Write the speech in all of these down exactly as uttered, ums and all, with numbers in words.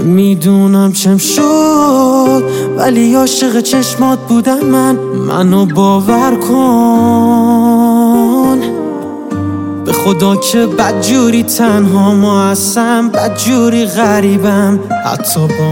نمیدونم چم شد ولی عاشق چشمات بودم من. منو باور کن به خدا که بدجوری تنها ما هستم، بدجوری غریبم حتی با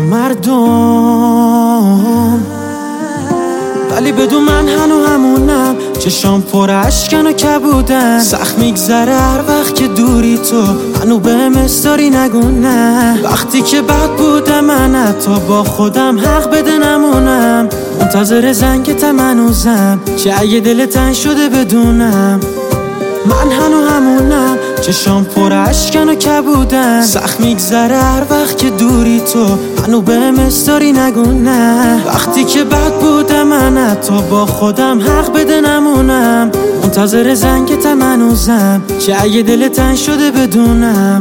مردم. ولی بدون من هنو همونم، چشام پر اشکن و کبودن. سخت میگذره هر وقت که دوری تو، هنو بهم استاری نگو نه. وقتی که بد بودم من حتی با خودم حق بده نمونم. منتظر زنگتم هنوزم، چه اگه دل تنگ شده بدونم. من هنو همونم، چشام پر اشکن و کبودن. سخت میگذره هر وقت که دوری تو، هنو بهم استاری نگو نه. وقتی که بد بودم من حتی با خودم حق بده نمونم. منتظر زنگتم هنوزم، چه اگه دل تنگ شده بدونم.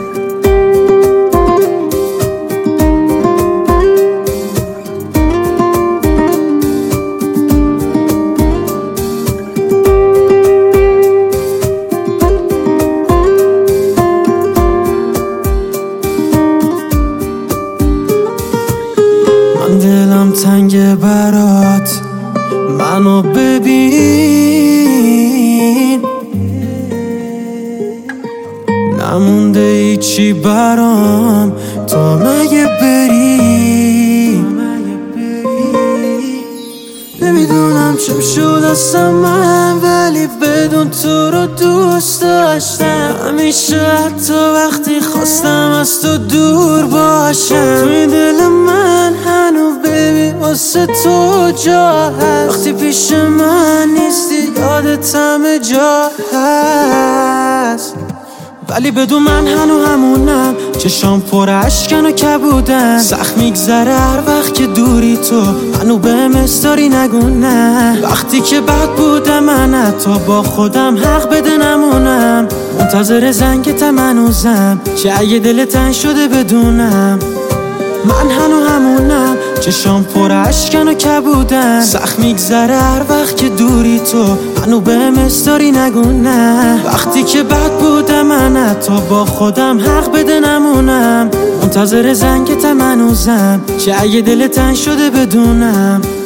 دلم تنگ برات، منو ببین. نمونده ایچی برام تو مگه بری. نمیدونم چم شد اصلا من، ولی بدون تو رو دوست داشتم. همیشه حتی وقتی خواستم از تو دور باشم. توی دل من هنو ببین واسه تو جا هست. وقتی پیش من نیستی یادت همه جا هست. ولی بدون من هنو همونم، چشام پر اشکن و کبودن. سخت میگذره هر وقت که دوری تو، هنو بهم استاری نگو نه. وقتی که بد بودم من حتی با خودم حق بده نمونم. منتظر زنگتم هنوزم، چه اگه دل تنگ شده بدونم. من هنو همونم، چشام پر اشکن و کبودن. سخت میگذره هر وقت که دوری تو، هنو بهم استاری نگو نه. وقتی که بد بودم من حتی با خودم حق بده نمونم. منتظر زنگتم هنوزم، چه اگه دل تنگ شده بدونم.